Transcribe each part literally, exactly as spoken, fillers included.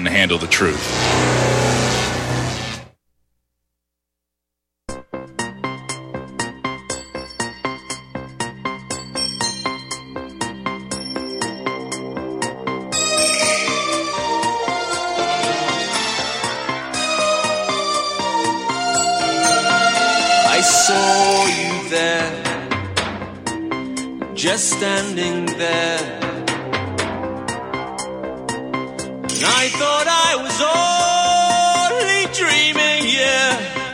can handle the truth. I saw you there, just standing there. I thought I was only dreaming, yeah.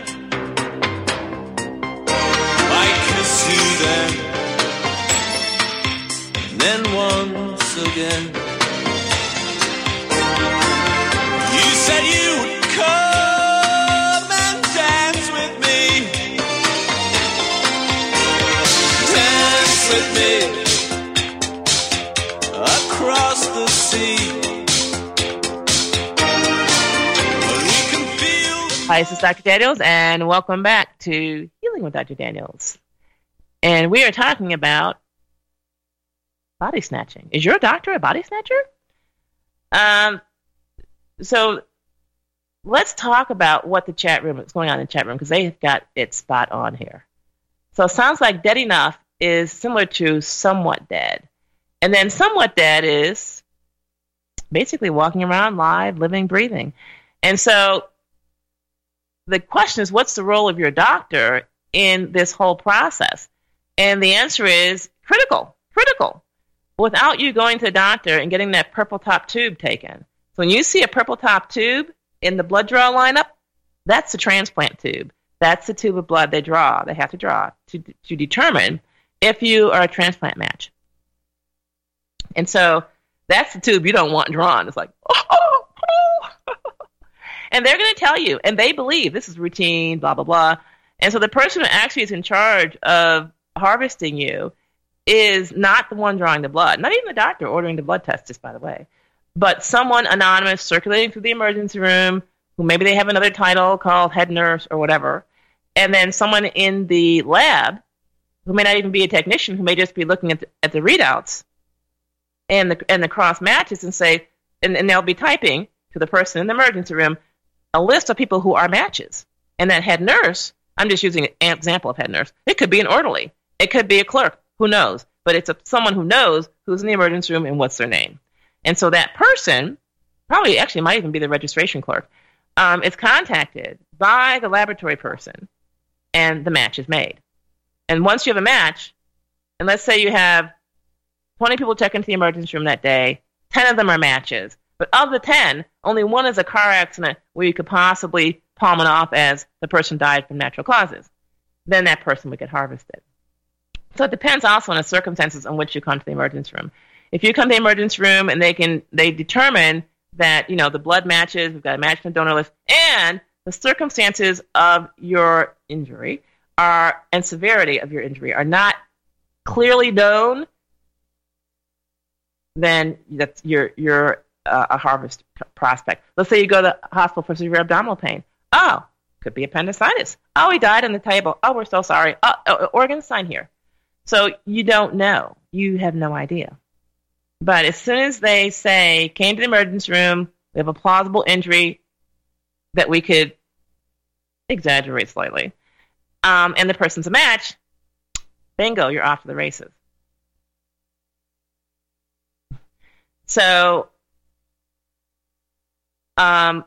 I kissed you then, then once again. You said you would come and dance with me, dance with me across the sea. Hi, this is Doctor Daniels, and welcome back to Healing with Doctor Daniels. And we are talking about body snatching. Is your doctor a body snatcher? Um, so let's talk about what the chat room is going on in the chat room, because they've got it spot on here. So it sounds like Dead Enough is similar to Somewhat Dead. And then Somewhat Dead is basically walking around live, living, breathing. And so the question is, what's the role of your doctor in this whole process? And the answer is critical, critical. Without you going to the doctor and getting that purple top tube taken. So when you see a purple top tube in the blood draw lineup, that's the transplant tube. That's the tube of blood they draw, they have to draw to, to determine if you are a transplant match. And so that's the tube you don't want drawn. It's like, oh, oh, oh. And they're going to tell you, and they believe this is routine, blah, blah, blah. And so the person who actually is in charge of harvesting you is not the one drawing the blood, not even the doctor ordering the blood test, just by the way, but someone anonymous circulating through the emergency room who maybe they have another title called head nurse or whatever, and then someone in the lab who may not even be a technician, who may just be looking at the, at the readouts and the, and the cross matches and say, and, and they'll be typing to the person in the emergency room a list of people who are matches. And that head nurse, I'm just using an example of head nurse. It could be an orderly. It could be a clerk. Who knows? But it's a, someone who knows who's in the emergency room and what's their name. And so that person, probably actually might even be the registration clerk, um, is contacted by the laboratory person, and the match is made. And once you have a match, and let's say you have twenty people check into the emergency room that day, ten of them are matches. But of the ten, only one is a car accident where you could possibly palm it off as the person died from natural causes. Then that person would get harvested. So it depends also on the circumstances in which you come to the emergency room. If you come to the emergency room and they can they determine that, you know, the blood matches, we've got a match in the donor list, and the circumstances of your injury are and severity of your injury are not clearly known, then that's you're you're uh, a harvest prospect. Let's say you go to the hospital for severe abdominal pain. Oh, could be appendicitis. Oh, he died on the table. Oh, we're so sorry. Oh, oh, organ sign here. So you don't know. You have no idea. But as soon as they say, came to the emergency room, we have a plausible injury that we could exaggerate slightly, um, and the person's a match, bingo, you're off to the races. So, um,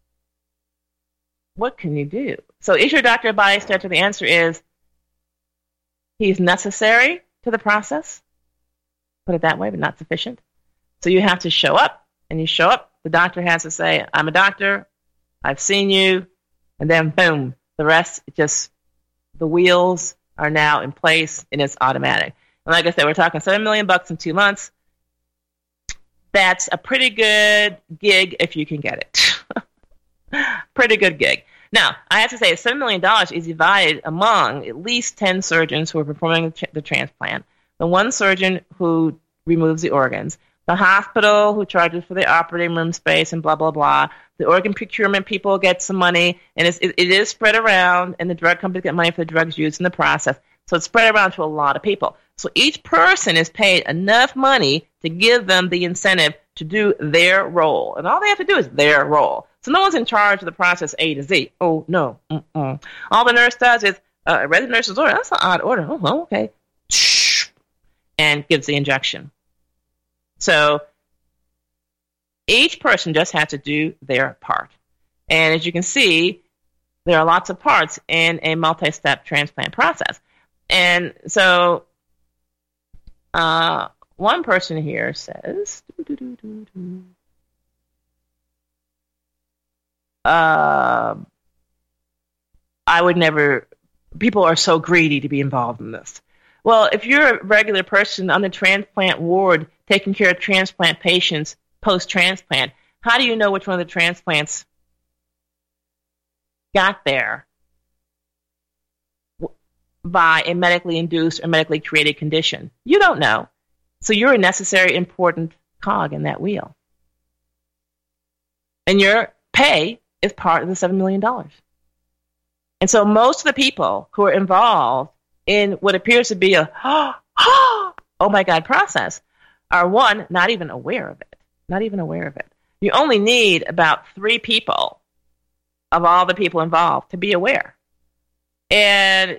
what can you do? So is your doctor a body snatcher? The answer is he's necessary to the process. Put it that way, but not sufficient. So you have to show up, and you show up. The doctor has to say, I'm a doctor, I've seen you, and then boom, the rest, just the wheels are now in place, and it's automatic. And like I said, we're talking seven million bucks in two months. That's a pretty good gig if you can get it. Pretty good gig. Now, I have to say, seven million dollars is divided among at least ten surgeons who are performing the transplant, the one surgeon who removes the organs, the hospital who charges for the operating room space and blah, blah, blah. The organ procurement people get some money, and it's, it, it is spread around, and the drug companies get money for the drugs used in the process. So it's spread around to a lot of people. So each person is paid enough money to give them the incentive to do their role. And all they have to do is their role. So no one's in charge of the process A to Z. Oh, no. Mm-mm. All the nurse does is, uh, I read the nurse's order. That's an odd order. Oh, okay. And gives the injection. So each person just has to do their part. And as you can see, there are lots of parts in a multi-step transplant process. And so uh, one person here says, uh, I would never, people are so greedy to be involved in this. Well, if you're a regular person on the transplant ward taking care of transplant patients post-transplant, how do you know which one of the transplants got there by a medically induced or medically created condition? You don't know. So you're a necessary, important cog in that wheel. And your pay is part of the seven million dollars. And so most of the people who are involved in what appears to be a, oh my God, process are, one, not even aware of it. Not even aware of it. You only need about three people of all the people involved to be aware. And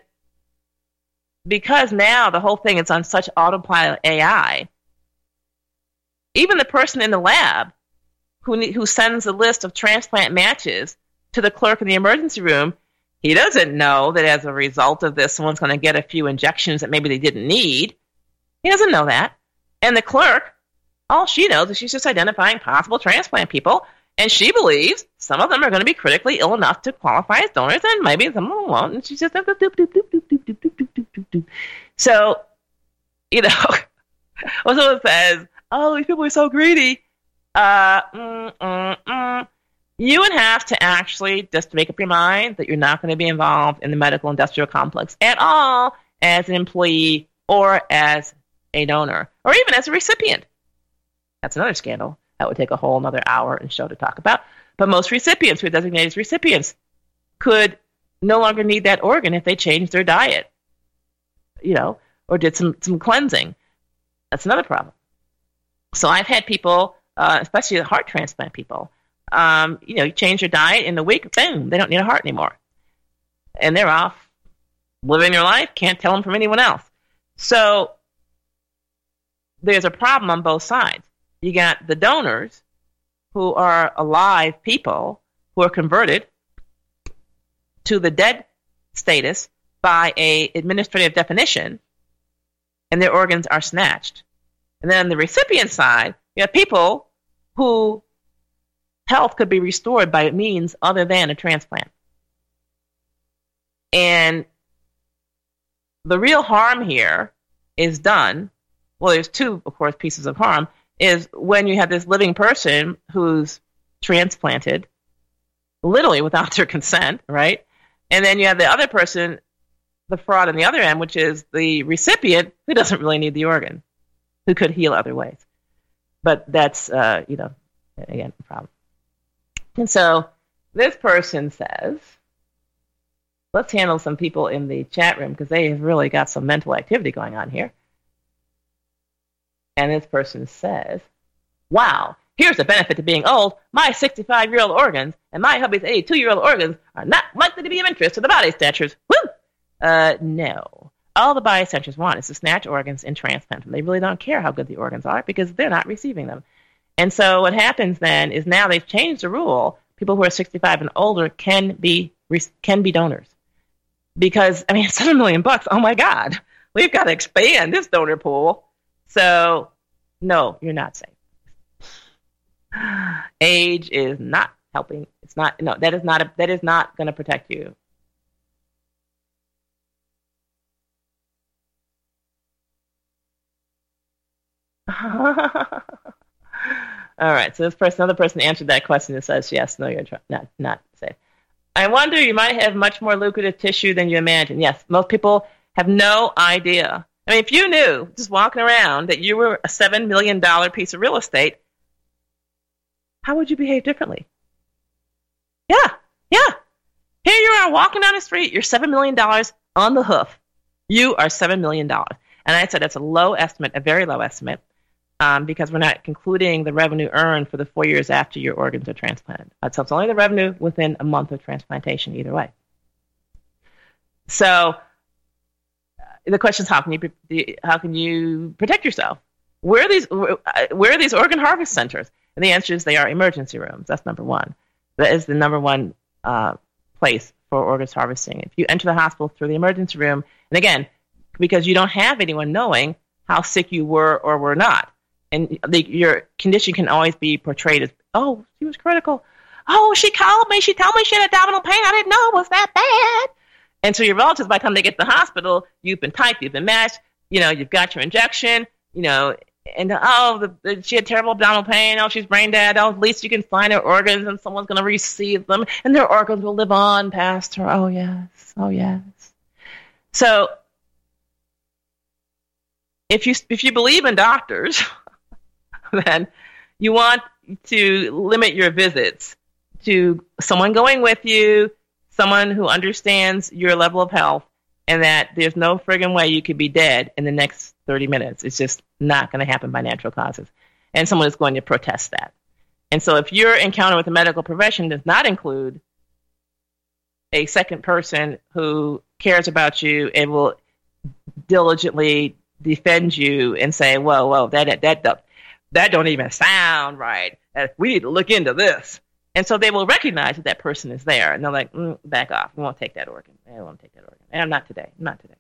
because now the whole thing is on such autopilot A I, even the person in the lab who who sends a list of transplant matches to the clerk in the emergency room, he doesn't know that as a result of this, someone's going to get a few injections that maybe they didn't need. He doesn't know that. And the clerk, all she knows is she's just identifying possible transplant people, and she believes some of them are going to be critically ill enough to qualify as donors, and maybe some of them won't. And she's just doop, doop, doop, doop, doop, doop, doop, doop, doop, doop, doop. So, you know, when someone says, "Oh, these people are so greedy," uh, mm, mm, mm, you would have to actually just make up your mind that you're not going to be involved in the medical industrial complex at all as an employee or as a donor or even as a recipient. That's another scandal. That would take a whole another hour and show to talk about. But most recipients who are designated as recipients could no longer need that organ if they changed their diet, you know, or did some, some cleansing. That's another problem. So I've had people, uh, especially the heart transplant people, um, you know, you change your diet in a week, boom, they don't need a heart anymore. And they're off living their life, can't tell them from anyone else. So there's a problem on both sides. You got the donors who are alive people who are converted to the dead status by a administrative definition, and their organs are snatched. And then on the recipient side, you have people who health could be restored by means other than a transplant. And the real harm here is done, well, there's two, of course, pieces of harm, is when you have this living person who's transplanted, literally without their consent, right? And then you have the other person, the fraud on the other end, which is the recipient who doesn't really need the organ, who could heal other ways. But that's, uh, you know, again, a problem. And so this person says, let's handle some people in the chat room because they have really got some mental activity going on here. And this person says, wow, here's the benefit to being old. My sixty-five-year-old organs and my hubby's eighty-two-year-old organs are not likely to be of interest to the body snatchers. Woo! Uh, no. All the body snatchers want is to snatch organs and transplant them. They really don't care how good the organs are because they're not receiving them. And so what happens then is now they've changed the rule. People who are sixty-five and older can be can be donors. Because, I mean, seven million bucks, oh my God. We've got to expand this donor pool. So, no, you're not safe. Age is not helping. It's not, no, that is not, a, that is not going to protect you. All right, so this person, another person answered that question and says, yes, no, you're tr- not, not safe. I wonder, you might have much more lucrative tissue than you imagine. Yes, most people have no idea. I mean, if you knew, just walking around, that you were a seven million dollars piece of real estate, how would you behave differently? Yeah, yeah. Here you are walking down the street, you're seven million dollars on the hoof. You are seven million dollars. And I said that's a low estimate, a very low estimate, um, because we're not concluding the revenue earned for the four years after your organs are transplanted. Uh, So it's only the revenue within a month of transplantation either way. So uh, the question is, how can you pre- how can you protect yourself? Where are these where where are these organ harvest centers? And the answer is they are emergency rooms. That's number one. That is the number one uh, place for organs harvesting. If you enter the hospital through the emergency room, and again, because you don't have anyone knowing how sick you were or were not, and the, your condition can always be portrayed as, oh, she was critical. Oh, she called me. She told me she had abdominal pain. I didn't know it was that bad. And so your relatives, by the time they get to the hospital, you've been typed, you've been matched, you know, you've got your injection, you know, and oh, the, the, she had terrible abdominal pain. Oh, she's brain dead. Oh, at least you can find her organs and someone's going to receive them and their organs will live on past her. Oh, yes. Oh, yes. So if you, if you believe in doctors, then you want to limit your visits to someone going with you, someone who understands your level of health, and that there's no friggin' way you could be dead in the next thirty minutes. It's just not going to happen by natural causes. And someone is going to protest that. And so if your encounter with the medical profession does not include a second person who cares about you and will diligently defend you and say, whoa, whoa, that, that, that, that don't even sound right. We need to look into this. And so they will recognize that that person is there. And they're like, mm, back off. We won't take that organ. I don't want to take that organ. And not today. Not today.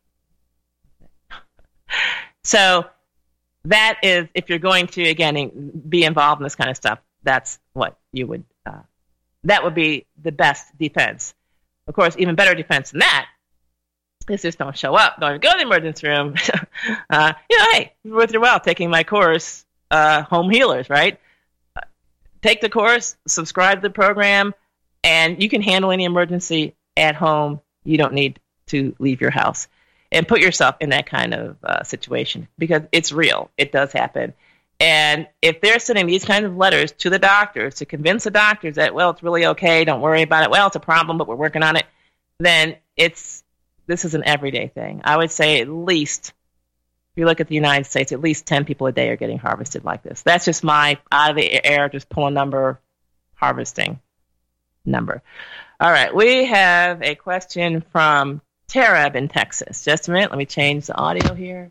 So that is, if you're going to, again, be involved in this kind of stuff, that's what you would, uh, that would be the best defense. Of course, even better defense than that is just don't show up. Don't even go to the emergency room. uh, you know, hey, it's worth your while taking my course, uh, Home Healers, right? Take the course, subscribe to the program, and you can handle any emergency at home. You don't need to leave your house. And put yourself in that kind of uh, situation because it's real. It does happen. And if they're sending these kinds of letters to the doctors to convince the doctors that, well, it's really okay, don't worry about it, well, it's a problem, but we're working on it, then it's this is an everyday thing. I would say at least, if you look at the United States, at least ten people a day are getting harvested like this. That's just my out of the air, just pull a number, harvesting number. All right, we have a question from Tarab in Texas. Just a minute, let me change the audio here.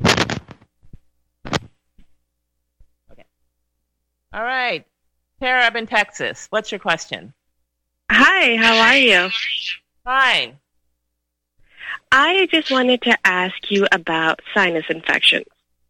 Okay. All right, Tarab in Texas, what's your question? Hi, how are you? Fine. I just wanted to ask you about sinus infections.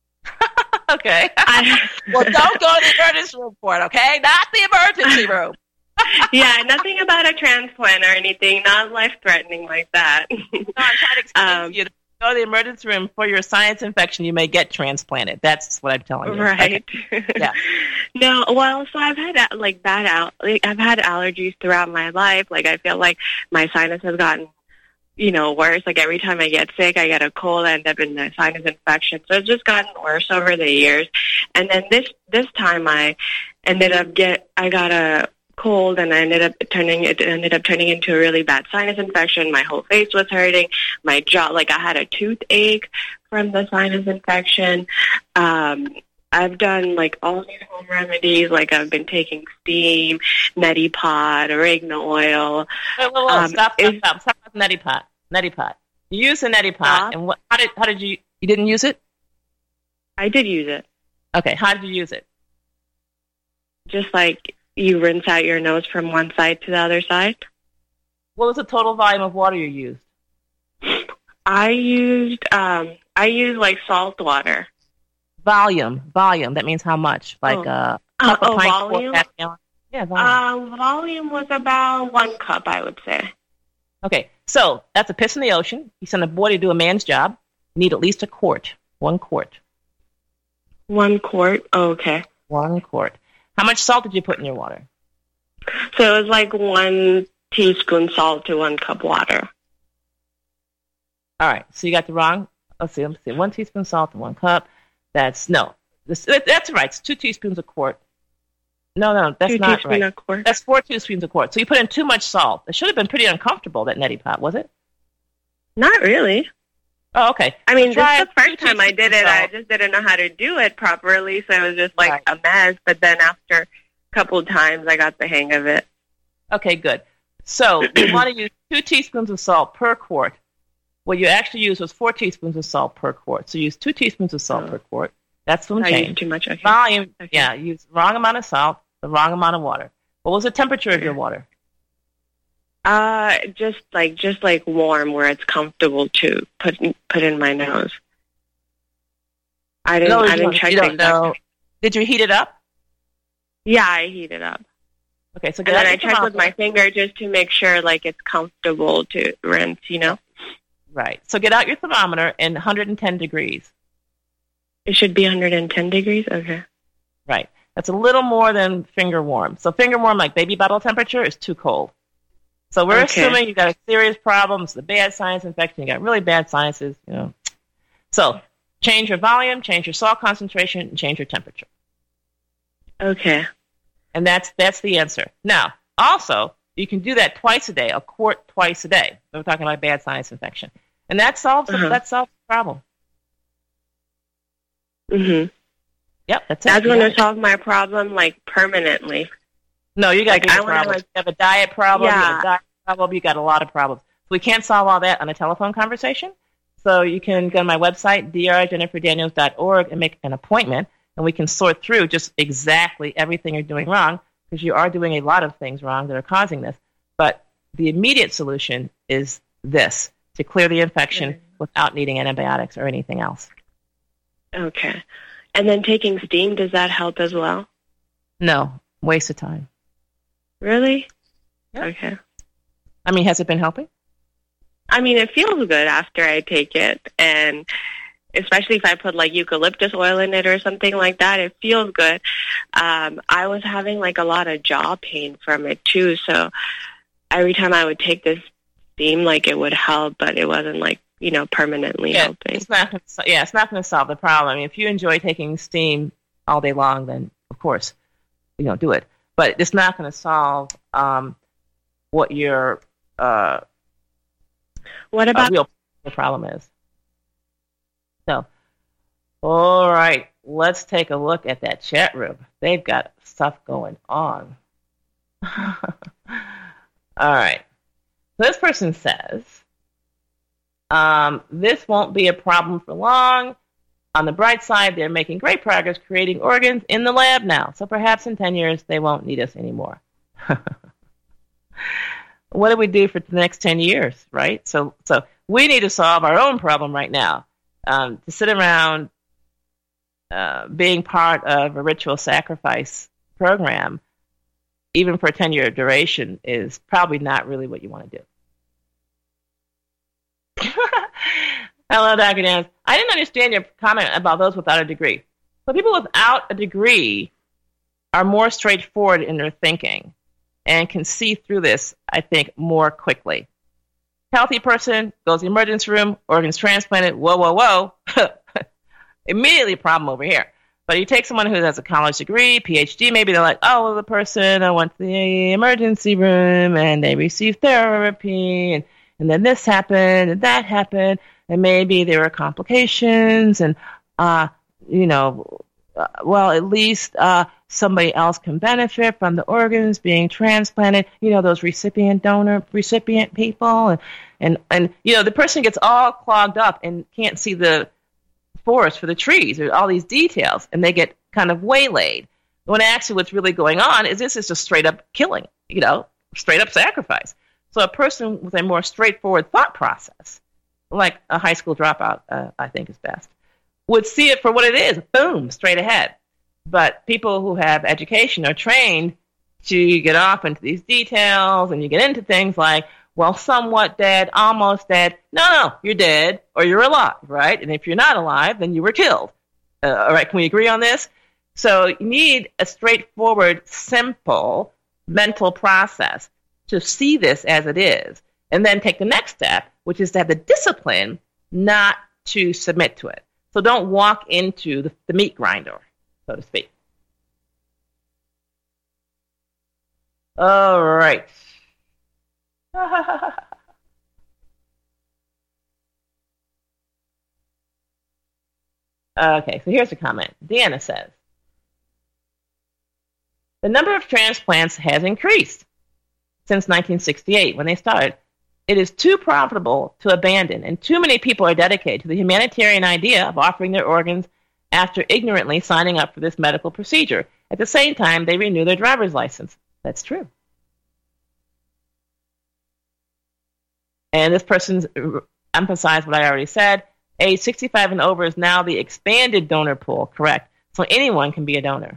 Okay. I, well, don't go to the emergency room for it, okay? Not the emergency room. Yeah, nothing about a transplant or anything, not life-threatening like that. No, I'm trying to explain um, to you. To go to the emergency room for your sinus infection, you may get transplanted. That's what I'm telling you. Right. Okay. Yeah. No, well, so I've had like bad al- like, I've had allergies throughout my life. Like I feel like my sinus has gotten, you know, worse. Like every time I get sick, I get a cold, I end up in a sinus infection. So it's just gotten worse over the years. And then this this time, I ended up get I got a cold, and I ended up turning it ended up turning into a really bad sinus infection. My whole face was hurting. My jaw, like I had a toothache from the sinus infection. Um, I've done like all these home remedies. Like I've been taking steam, neti pot, oregano oil. Wait, wait, wait. Um, stop, stop, stop. Stop with neti pot. Neti pot. You use the neti pot, Stop. and what? How did? How did you? You didn't use it? I did use it. Okay. How did you use it? Just like you rinse out your nose from one side to the other side. What was the total volume of water you used? I used um I used like salt water. Volume. Volume. That means how much? Like Oh. uh, Uh, cup of oh, pint, volume? four, half gallon? Yeah, volume. Um, volume was about one cup, I would say. Okay, so that's a piss in the ocean. You send a boy to do a man's job. You need at least a quart. One quart. One quart. Oh, okay. One quart. How much salt did you put in your water? So it was like one teaspoon salt to one cup water. All right, so you got the wrong. Let's see. Let's see. One teaspoon salt to one cup. That's no. This, that's right. It's two teaspoons a quart. No, no, that's Two not teaspoon right. a quart. That's four teaspoons a quart. So you put in too much salt. It should have been pretty uncomfortable, that neti pot, was it? Not really. Oh, okay. I mean, Try this is the two first time I teaspoons did it. of I salt. just didn't know how to do it properly, so it was just like Right. a mess. But then after a couple of times, I got the hang of it. Okay, good. So you want to use two teaspoons of salt per quart. What you actually used was four teaspoons of salt per quart. So use two teaspoons of salt Oh. per quart. That's swim I change. used too much. Okay. Volume, Okay. yeah, use wrong amount of salt, the wrong amount of water. What was the temperature of your water? Uh, just like just like warm, where it's comfortable to put put in my nose. I didn't. No, I you didn't don't- check you the don't exact. know. Did you heat it up? Yeah, I heat it up, Okay, so and get then out I your check with thermometer. my finger just to make sure like it's comfortable to rinse. You know, Right. So get out your thermometer in one hundred ten degrees. it should be one hundred ten degrees. Okay. Right. That's a little more than finger warm. So finger warm, like baby bottle temperature, is too cold. So we're Okay. assuming you've got a serious problem. It's a bad sinus infection. You got really bad sinuses. You know. So change your volume, change your salt concentration, and change your temperature. Okay. And that's that's the answer. Now, also, you can do that twice a day, a quart twice a day. We're talking about bad sinus infection, and that solves the, Uh-huh. that solves the problem. Mhm. Yep, that's it. That's You going got to it. solve my problem like permanently. No, you got like, bigger I wanna, problems. like- you have a diet problem. You have Yeah. a diet problem. You got a lot of problems. So we can't solve all that on a telephone conversation. So you can go to my website, d r jennifer daniels dot org, and make an appointment, and we can sort through just exactly everything you're doing wrong, because you are doing a lot of things wrong that are causing this. But the immediate solution is this, to clear the infection without needing antibiotics or anything else. Okay. And then taking steam, does that help as well? No, waste of time. Really? Yeah. Okay. I mean, has it been helping? I mean, it feels good after I take it, and especially if I put like eucalyptus oil in it or something like that, it feels good. Um, I was having like a lot of jaw pain from it too, so every time I would take this steam, like it would help, but it wasn't like, you know, permanently Yeah, helping. it's not. Gonna, so- yeah, it's not going to solve the problem. I mean, if you enjoy taking steam all day long, then of course, you know, do it. But it's not going to solve um, what your uh, What uh, about real problem is. So, all right, let's take a look at that chat room. They've got stuff going on. All right. So this person says, um, this won't be a problem for long. On the bright side, they're making great progress creating organs in the lab now. So perhaps in ten years, they won't need us anymore. What do we do for the next ten years, right? So, so we need to solve our own problem right now. Um, to sit around uh, being part of a ritual sacrifice program, even for a ten-year duration, is probably not really what you want to do. Hello, Doctor Dan. I didn't understand your comment about those without a degree. So people without a degree are more straightforward in their thinking and can see through this, I think, more quickly. Healthy person goes to the emergency room, organs transplanted, whoa, whoa, whoa. Immediately a problem over here. But you take someone who has a college degree, P H D, maybe they're like, oh, well, the person I went to the emergency room and they received therapy, and, and then this happened and that happened, and maybe there were complications, and, uh, you know, uh, well, at least uh, somebody else can benefit from the organs being transplanted, you know, those recipient donor, recipient people, and, and, and you know, the person gets all clogged up and can't see the forest for the trees. There's all these details, and they get kind of waylaid. When actually what's really going on is this is just straight up killing, you know, straight up sacrifice. So a person with a more straightforward thought process, like a high school dropout, uh, I think is best, would see it for what it is, boom, straight ahead. But people who have education are trained to get off into these details, and you get into things like, well, somewhat dead, almost dead. No, no, you're dead or you're alive, right? And if you're not alive, then you were killed. Uh, all right, can we agree on this? So you need a straightforward, simple mental process to see this as it is, and then take the next step, which is to have the discipline not to submit to it. So don't walk into the, the meat grinder, so to speak. All right. Okay, so here's a comment. Deanna says, the number of transplants has increased since nineteen sixty-eight when they started. It is too profitable to abandon, and too many people are dedicated to the humanitarian idea of offering their organs after ignorantly signing up for this medical procedure. At the same time, they renew their driver's license. That's true. And this person's emphasized what I already said. Age sixty-five and over is now the expanded donor pool, correct? So anyone can be a donor.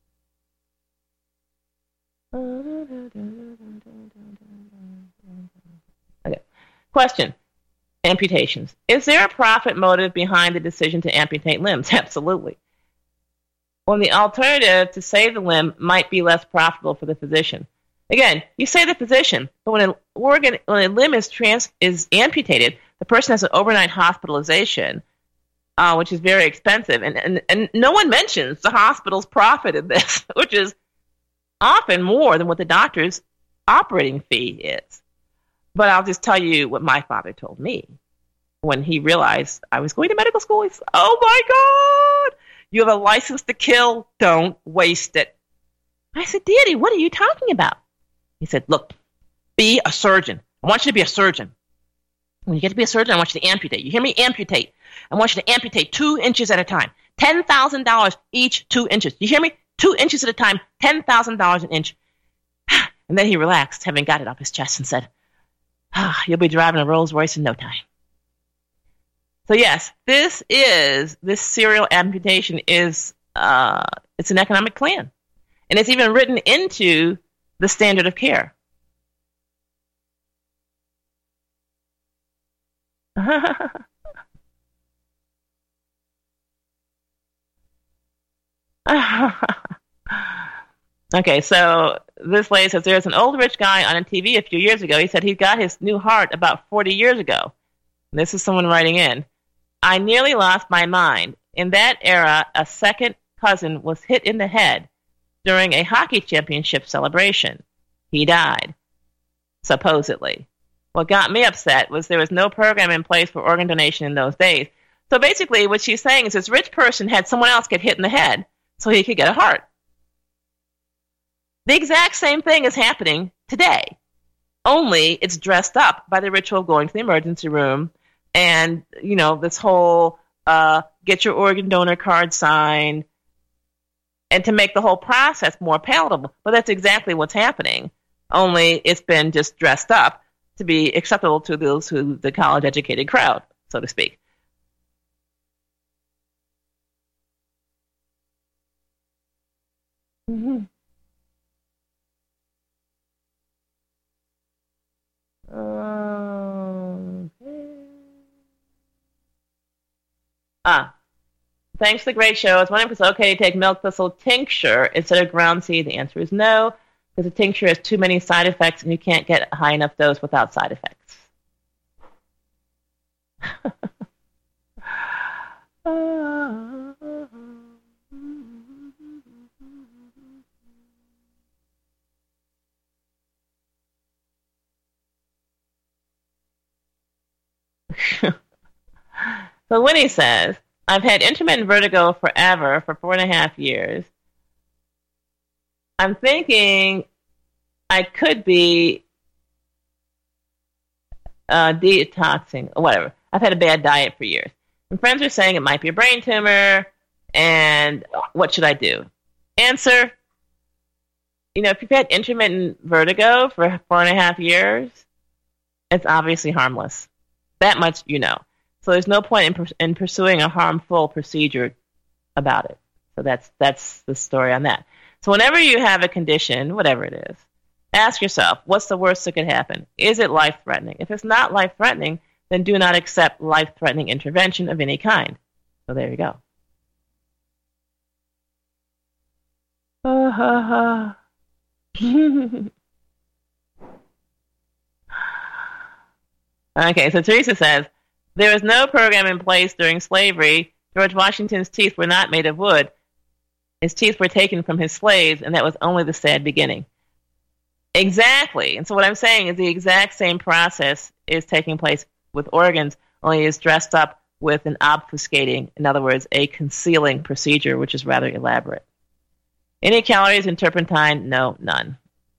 Okay. Question. Amputations. Is there a profit motive behind the decision to amputate limbs? Absolutely. When the alternative to save the limb might be less profitable for the physician. Again, you say the physician, but when an organ, when a limb is trans is amputated, the person has an overnight hospitalization, uh, which is very expensive, and, and and no one mentions the hospital's profit in this, which is often more than what the doctor's operating fee is. But I'll just tell you what my father told me when he realized I was going to medical school. He said, "Oh my God, you have a license to kill. Don't waste it." I said, "Daddy, what are you talking about?" He said, "Look, be a surgeon. I want you to be a surgeon. When you get to be a surgeon, I want you to amputate. You hear me? Amputate. I want you to amputate two inches at a time. ten thousand dollars each two inches. You hear me? Two inches at a time, ten thousand dollars an inch." And then he relaxed, having got it off his chest, and said, ah, "You'll be driving a Rolls Royce in no time." So yes, this is, this serial amputation is, uh, it's an economic plan. And it's even written into the standard of care. Okay, so this lady says there's an old rich guy on a T V a few years ago. He said he got his new heart about forty years ago. And this is someone writing in. "I nearly lost my mind. In that era, a second cousin was hit in the head during a hockey championship celebration. He died, supposedly. What got me upset was there was no program in place for organ donation in those days." So basically what she's saying is this rich person had someone else get hit in the head so he could get a heart. The exact same thing is happening today, only it's dressed up by the ritual of going to the emergency room and, you know, this whole uh, get your organ donor card signed, and to make the whole process more palatable. But that's exactly what's happening, only it's been just dressed up to be acceptable to those who, the college-educated crowd, so to speak. Mm-hmm. Okay. Ah, thanks for the great show. I was wondering if it's okay to take milk thistle tincture instead of ground seed. The answer is no, because the tincture has too many side effects and you can't get a high enough dose without side effects. So Winnie says, "I've had intermittent vertigo forever, for four and a half years. I'm thinking I could be uh, detoxing, or whatever. I've had a bad diet for years. And friends are saying it might be a brain tumor, and what should I do?" Answer, you know, if you've had intermittent vertigo for four and a half years, it's obviously harmless. That much you know. So there's no point in, in pursuing a harmful procedure about it. So that's that's the story on that. So whenever you have a condition, whatever it is, ask yourself, what's the worst that could happen? Is it life-threatening? If it's not life-threatening, then do not accept life-threatening intervention of any kind. So there you go. Uh, okay, so Teresa says, "There was no program in place during slavery. George Washington's teeth were not made of wood. His teeth were taken from his slaves, and that was only the sad beginning." Exactly. And so what I'm saying is the exact same process is taking place with organs, only it's dressed up with an obfuscating, in other words, a concealing procedure, which is rather elaborate. Any calories in turpentine? No, none.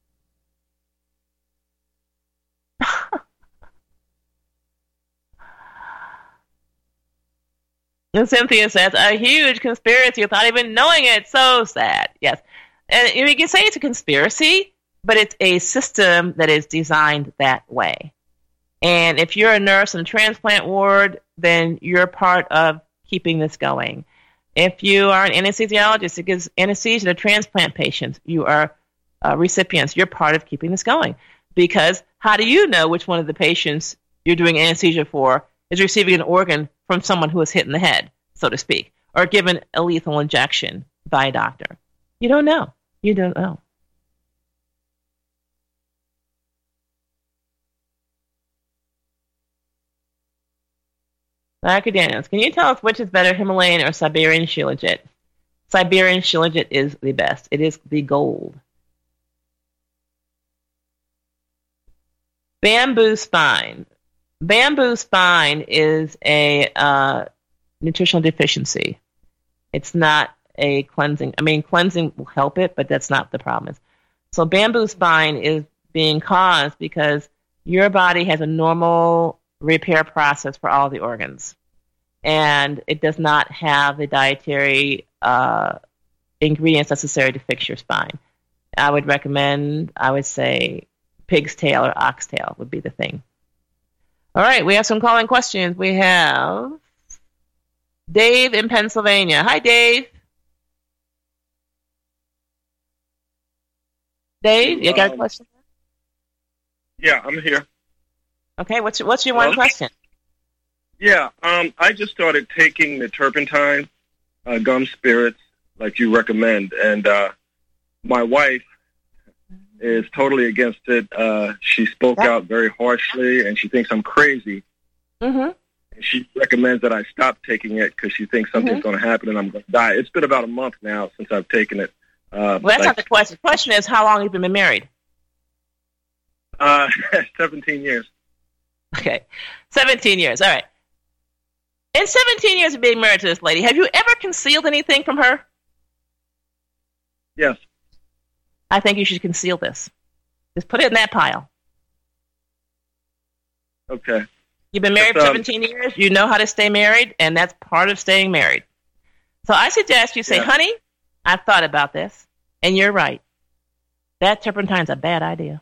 And Cynthia says, a huge conspiracy without even knowing it. So sad. Yes. And you can say it's a conspiracy, but it's a system that is designed that way. And if you're a nurse in a transplant ward, then you're part of keeping this going. If you are an anesthesiologist that gives anesthesia to transplant patients, you are uh, recipients. You're part of keeping this going. Because how do you know which one of the patients you're doing anesthesia for is receiving an organ from someone who was hit in the head, so to speak, or given a lethal injection by a doctor? You don't know. You don't know. Doctor Daniels, can you tell us which is better, Himalayan or Siberian Shilajit? Siberian Shilajit is the best. It is the gold. Bamboo spine. Bamboo spine is a uh, nutritional deficiency. It's not a cleansing. I mean, cleansing will help it, but that's not the problem. So bamboo spine is being caused because your body has a normal repair process for all the organs, and it does not have the dietary uh, ingredients necessary to fix your spine. I would recommend, I would say, pig's tail or oxtail would be the thing. All right, we have some calling questions. We have Dave in Pennsylvania. Hi, Dave. Dave, you got a Um, question? Yeah, I'm here. Okay, what's your, what's your one Hello? question? Yeah, um, I just started taking the turpentine, uh, gum spirits, like you recommend, and uh, my wife is totally against it. Uh, she spoke Yeah. out very harshly, and she thinks I'm crazy. Mm-hmm. And she recommends that I stop taking it because she thinks something's Mhm. going to happen and I'm going to die. It's been about a month now since I've taken it. Uh, Well, that's like, not the question. The question is, how long have you been married? uh, seventeen years. Okay, seventeen years. All right. In seventeen years of being married to this lady, have you ever concealed anything from her? Yes. I think you should conceal this. Just put it in that pile. Okay. You've been married for That's, um, seventeen years. You know how to stay married, and that's part of staying married. So I suggest you say, Yeah. honey, I've thought about this, and you're right. That turpentine's a bad idea.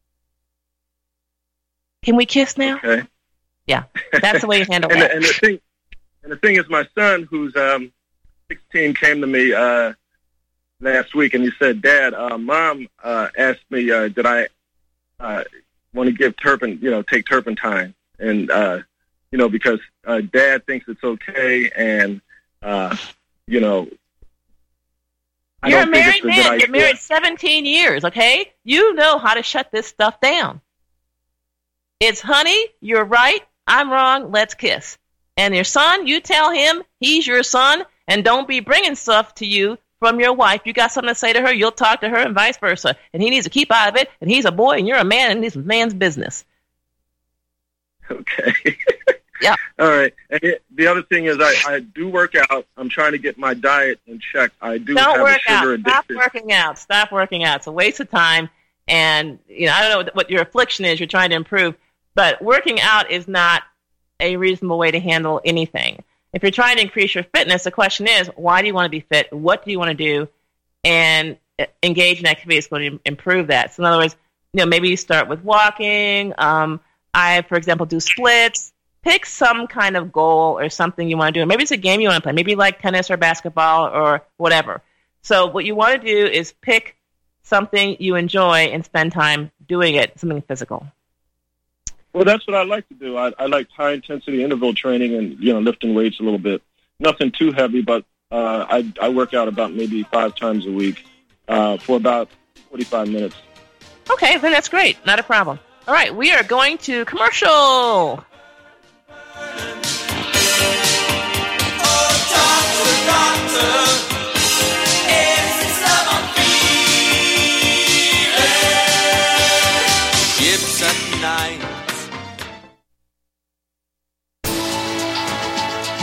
Can we kiss now? Okay. Yeah, that's the way you handle and, that. the, and the thing, and the thing is, my son, who's um, sixteen, came to me uh, last week, and he said, "Dad, uh, Mom uh, asked me, uh, did I uh, want to give turpent, you know, take turpentine, and uh, you know, because uh, Dad thinks it's okay, and uh, you know, I You're a don't think married it's a good man. idea." You're married seventeen years, okay? You know how to shut this stuff down. It's, honey, you're right, I'm wrong, let's kiss. And your son, you tell him he's your son, and don't be bringing stuff to you from your wife. You got something to say to her, you'll talk to her, and vice versa. And he needs to keep out of it, and he's a boy, and you're a man, and it's man's business. Okay. Yeah. All right. And it, the other thing is, I, I do work out. I'm trying to get my diet in check. I do Don't have work a out. sugar Stop addiction. working out. Stop working out. It's a waste of time. And, you know, I don't know what your affliction is you're trying to improve, but working out is not a reasonable way to handle anything. If you're trying to increase your fitness, the question is, why do you want to be fit? What do you want to do? And engage in activity is going to improve that. So in other words, you know, maybe you start with walking. Um, I, for example, do splits. Pick some kind of goal or something you want to do. Maybe it's a game you want to play. Maybe you like tennis or basketball or whatever. So what you want to do is pick something you enjoy and spend time doing it, something physical. Well, that's what I like to do. I, I like high-intensity interval training and, you know, lifting weights a little bit. Nothing too heavy, but uh, I, I work out about maybe five times a week uh, for about forty-five minutes. Okay, then that's great. Not a problem. All right, we are going to commercial.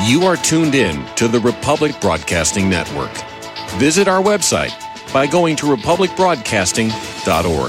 You are tuned in to the Republic Broadcasting Network. Visit our website by going to republic broadcasting dot org.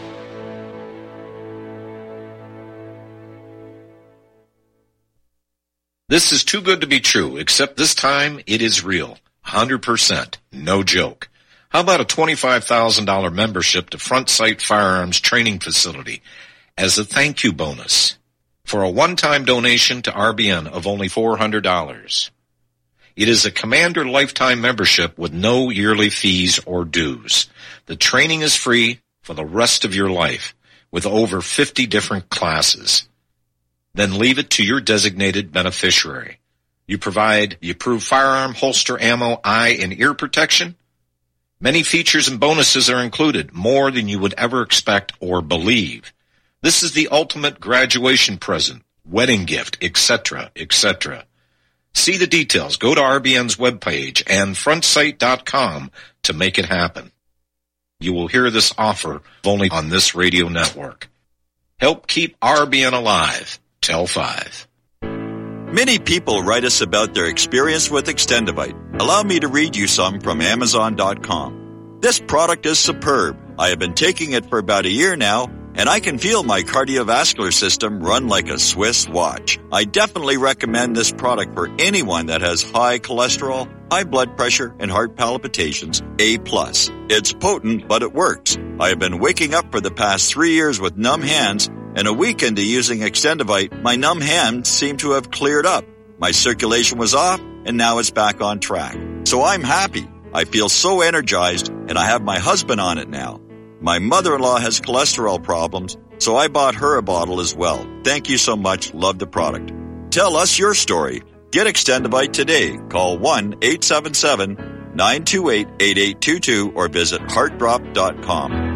This is too good to be true, except this time it is real. one hundred percent. No joke. How about a twenty-five thousand dollars membership to Front Sight Firearms Training Facility as a thank you bonus for a one-time donation to R B N of only four hundred dollars? It is a Commander lifetime membership with no yearly fees or dues. The training is free for the rest of your life with over fifty different classes. Then leave it to your designated beneficiary. You provide the approved firearm, holster, ammo, eye, and ear protection. Many features and bonuses are included, more than you would ever expect or believe. This is the ultimate graduation present, wedding gift, et cetera, et cetera. See the details. Go to R B N's webpage and front sight dot com to make it happen. You will hear this offer only on this radio network. Help keep R B N alive. Tell five. Many people write us about their experience with Extendivite. Allow me to read you some from amazon dot com. This product is superb. I have been taking it for about a year now, and I can feel my cardiovascular system run like a Swiss watch. I definitely recommend this product for anyone that has high cholesterol, high blood pressure, and heart palpitations, A plus. It's potent, but it works. I have been waking up for the past three years with numb hands, and a week into using Extendivite, my numb hands seem to have cleared up. My circulation was off, and now it's back on track. So I'm happy. I feel so energized, and I have my husband on it now. My mother-in-law has cholesterol problems, so I bought her a bottle as well. Thank you so much. Love the product. Tell us your story. Get Extendivite today. Call one eight seven seven, nine two eight, eight eight two two or visit heart drop dot com.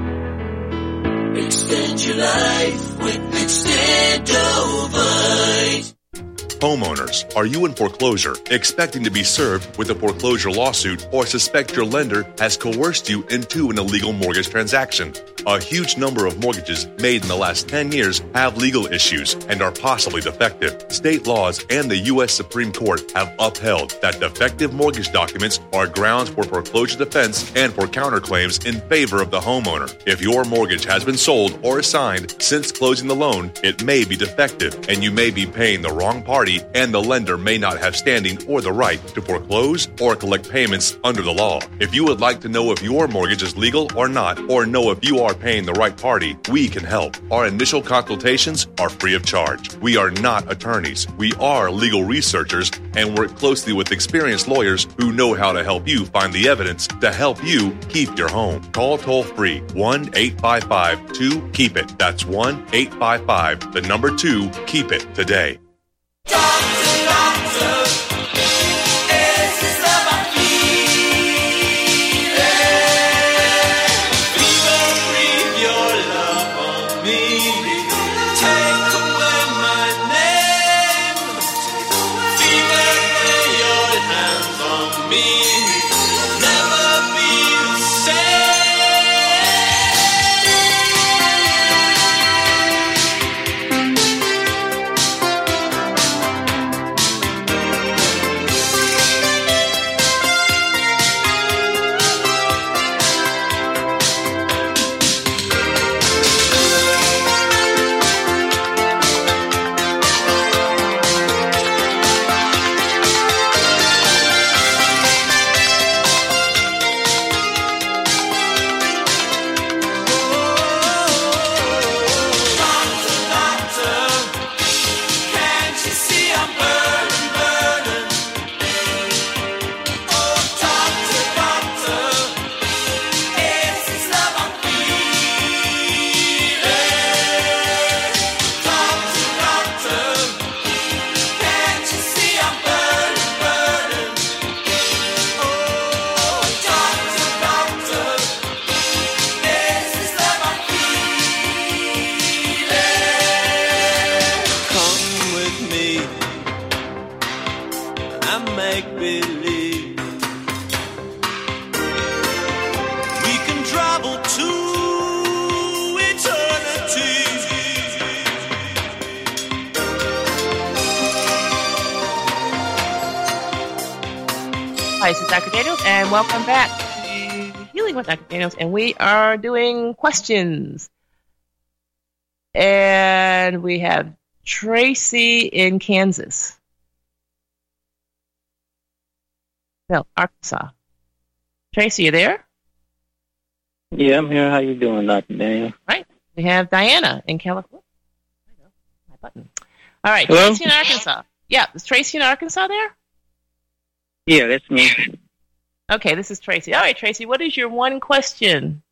Extend your life with Extendivite. Homeowners, are you in foreclosure, expecting to be served with a foreclosure lawsuit, or suspect your lender has coerced you into an illegal mortgage transaction? A huge number of mortgages made in the last ten years have legal issues and are possibly defective. State laws and the U S Supreme Court have upheld that defective mortgage documents are grounds for foreclosure defense and for counterclaims in favor of the homeowner. If your mortgage has been sold or assigned since closing the loan, it may be defective and you may be paying the wrong party, and the lender may not have standing or the right to foreclose or collect payments under the law. If you would like to know if your mortgage is legal or not, or know if you are paying the right party, we can help. Our initial consultations are free of charge. We are not attorneys. We are legal researchers and work closely with experienced lawyers who know how to help you find the evidence to help you keep your home. Call toll free one eight five five two keep it. That's one eight five five, the number two, keep it today. Doctor, doctor, is this about feeling? Fever, breathe your love on me. Take away my name. Fever, lay your hands on me. Never be the same. Hi, this is Doctor Daniels, and welcome back to Healing with Doctor Daniels, and we are doing questions. And we have Tracy in Kansas. No, Arkansas. Tracy, you there? Yeah, I'm here. How you doing, Doctor Daniel? Right. We have Diana in California. My button. All right, Hello? Tracy in Arkansas. Yeah, is Tracy in Arkansas there? Yeah, that's me. Okay, this is Tracy. All right, Tracy, what is your one question?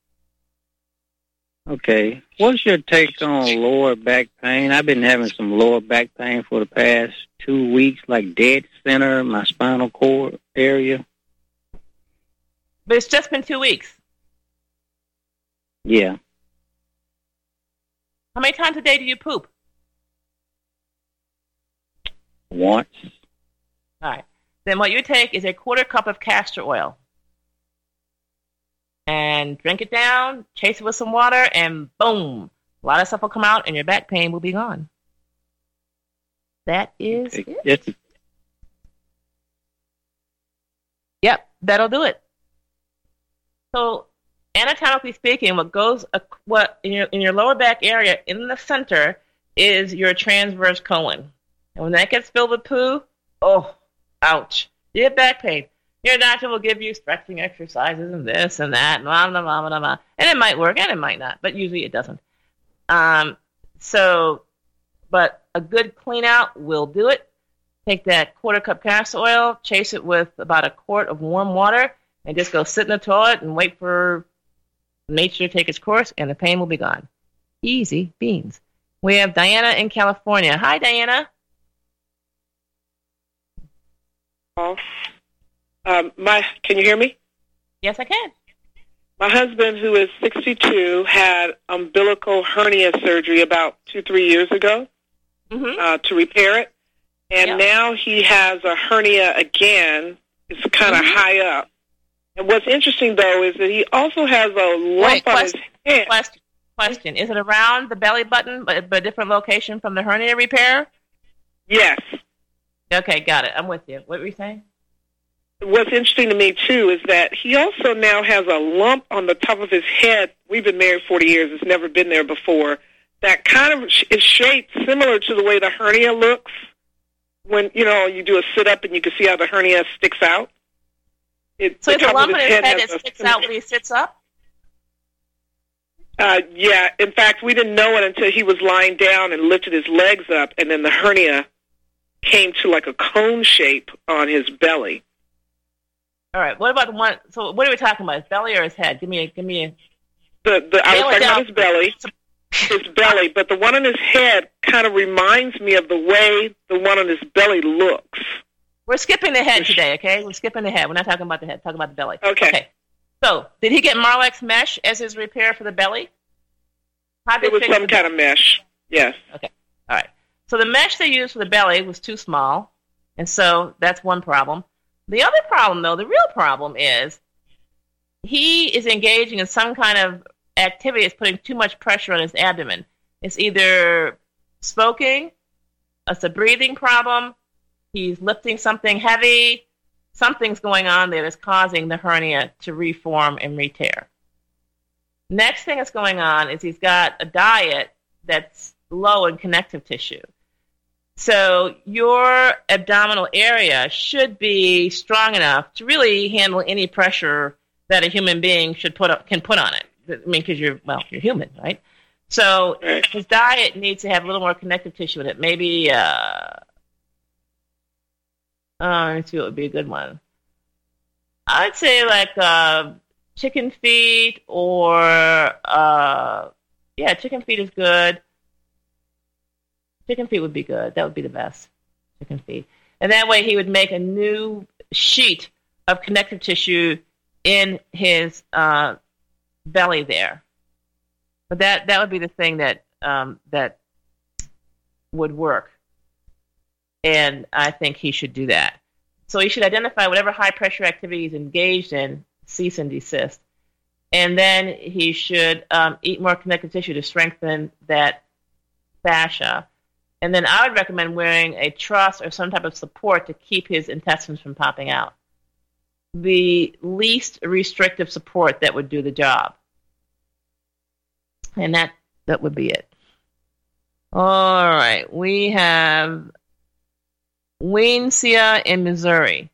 Okay. What's your take on lower back pain? I've been having some lower back pain for the past two weeks, like dead center, my spinal cord area. But it's just been two weeks. Yeah. How many times a day do you poop? Once. All right. Then what you take is a quarter cup of castor oil. And drink it down, chase it with some water, and boom. A lot of stuff will come out, and your back pain will be gone. That is Okay. it. Yes. Yep, that'll do it. So, anatomically speaking, what goes what in your in your lower back area in the center is your transverse colon, and when that gets filled with poo, oh, ouch! You get back pain. Your doctor will give you stretching exercises and this and that, and blah blah blah blah blah, and it might work and it might not, but usually it doesn't. Um, so, but a good clean out will do it. Take that quarter cup castor oil, chase it with about a quart of warm water, and just go sit in the toilet and wait for nature to take its course, and the pain will be gone. Easy beans. We have Diana in California. Hi, Diana. Um, my, can you hear me? Yes, I can. My husband, who is sixty-two, had umbilical hernia surgery about two, three years ago Mm-hmm. uh, to repair it. And Yep. now he has a hernia again. It's kind of Mhm. high up. And what's interesting, though, is that he also has a lump Wait, on question, his head. question, question. Is it around the belly button, but, but a different location from the hernia repair? Yes. Okay, got it. I'm with you. What were you saying? What's interesting to me, too, is that he also now has a lump on the top of his head. We've been married forty years. It's never been there before. That kind of is shaped similar to the way the hernia looks when, you know, you do a sit-up and you can see how the hernia sticks out. It, So the it's a top lump of in his head has that a sticks similar- out when he sits up? Uh, yeah. In fact, we didn't know it until he was lying down and lifted his legs up, and then the hernia came to like a cone shape on his belly. All right. What about the one? So what are we talking about? His belly or his head? Give me a. Give me a. The, the, I was Nail it talking down. about his belly, his belly, but the one on his head kind of reminds me of the way the one on his belly looks. We're skipping the head today, okay? We're skipping the head. We're not talking about the head. Talking about the belly. Okay. Okay. So, did he get Marlex mesh as his repair for the belly? How did It was fix some the kind of mesh. Yes. Okay. All right. So the mesh they used for the belly was too small, and so that's one problem. The other problem, though, the real problem is he is engaging in some kind of activity that's putting too much pressure on his abdomen. It's either smoking, it's a breathing problem, he's lifting something heavy, something's going on there that's causing the hernia to reform and re-tear. Next thing that's going on is he's got a diet that's low in connective tissue. So your abdominal area should be strong enough to really handle any pressure that a human being should put up, can put on it. I mean, because you're, well, you're human, right? So Right. his diet needs to have a little more connective tissue in it. Maybe, uh, oh, let's see what would be a good one. I'd say like uh, chicken feet or, uh, yeah, chicken feet is good. Chicken feet would be good. That would be the best. Chicken feet. And that way he would make a new sheet of connective tissue in his uh, belly there. But that, that would be the thing that um, that would work. And I think he should do that. So he should identify whatever high-pressure activity he's engaged in, cease and desist. And then he should um, eat more connective tissue to strengthen that fascia. And then I would recommend wearing a truss or some type of support to keep his intestines from popping out. the least restrictive support that would do the job. And that, that would be it. All right. We have Waynesia in Missouri.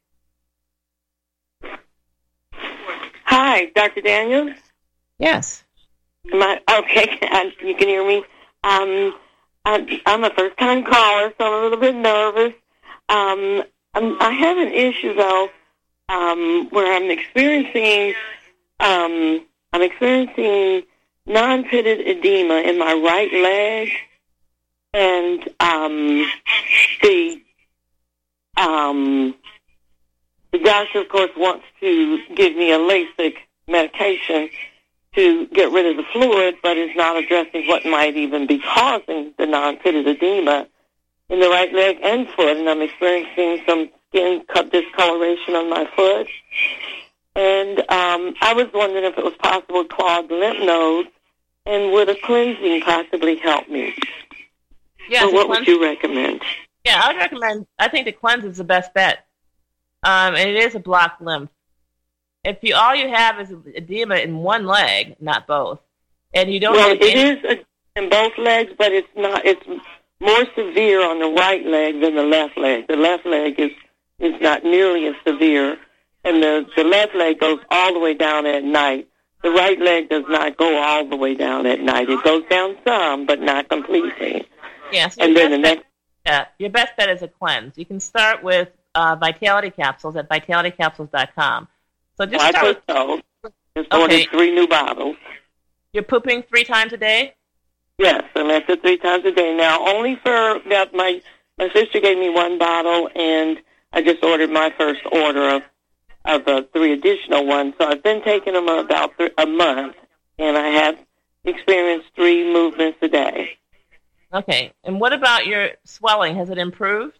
Hi, Doctor Daniels. Yes. Am I, okay, you can hear me. Um, I'm, I'm a first-time caller, so I'm a little bit nervous. Um, I'm, I have an issue, though, um, where I'm experiencing, um, I'm experiencing non-pitted edema in my right leg, and um, the um, the doctor, of course, wants to give me a LASIK medication to get rid of the fluid, but is not addressing what might even be causing the non-pitted edema in the right leg and foot, and I'm experiencing some skin discoloration on my foot. And um, I was wondering if it was possible to clog lymph nodes, and would a cleansing possibly help me? Yes, so what cleanse- would you recommend? Yeah, I would recommend, I think the cleanse is the best bet. Um, and it is a blocked lymph. If you all you have is edema in one leg, not both, and you don't well, have it any- is a, in both legs, but it's not. It's more severe on the right leg than the left leg. The left leg is is not nearly as severe, and the the left leg goes all the way down at night. The right leg does not go all the way down at night. It goes down some, but not completely. Yes. And then the next. Yeah, your best bet is a cleanse. You can start with uh, Vitality Capsules at vitality capsules dot com. So just I start with, so. Just Okay. ordered three new bottles. You're pooping three times a day? Yes, I'm at the three times a day now. Only for that, my my sister gave me one bottle, and I just ordered my first order of of uh, three additional ones. So I've been taking them about th- a month, and I have experienced three movements a day. Okay. And what about your swelling? Has it improved?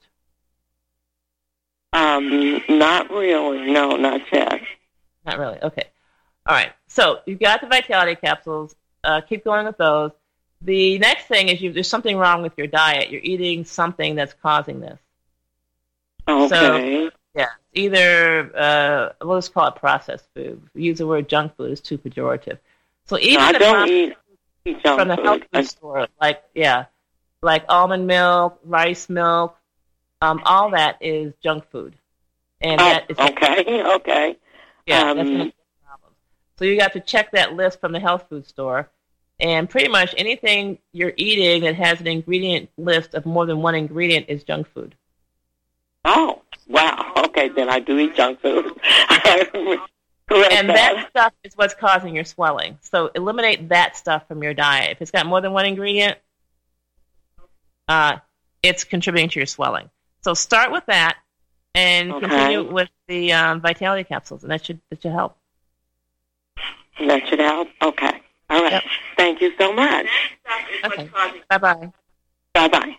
Um, not really. No, not yet. Not really. Okay. All right. So you've got the Vitality Capsules. Uh, keep going with those. The next thing is you, there's something wrong with your diet. You're eating something that's causing this. Okay. So, yeah, either, uh, we'll just call it processed food. We use the word junk food. It's too pejorative. So even no, I the don't processed eat, eat junk from the food. health food I, store, like, yeah, like almond milk, rice milk, um, all that is junk food. And oh, that is okay, okay. Yeah, Um, that's gonna be a problem. So you got to check that list from the health food store, and pretty much anything you're eating that has an ingredient list of more than one ingredient is junk food. Oh, wow. Okay, then I do eat junk food. Correct And that. that stuff is what's causing your swelling. So eliminate that stuff from your diet. If it's got more than one ingredient, uh, it's contributing to your swelling. So start with that, and Okay. continue with the um, Vitality Capsules, and that should that should help. That should help? Okay. All right. Yep. Thank you so much. Okay. Bye-bye. Bye-bye.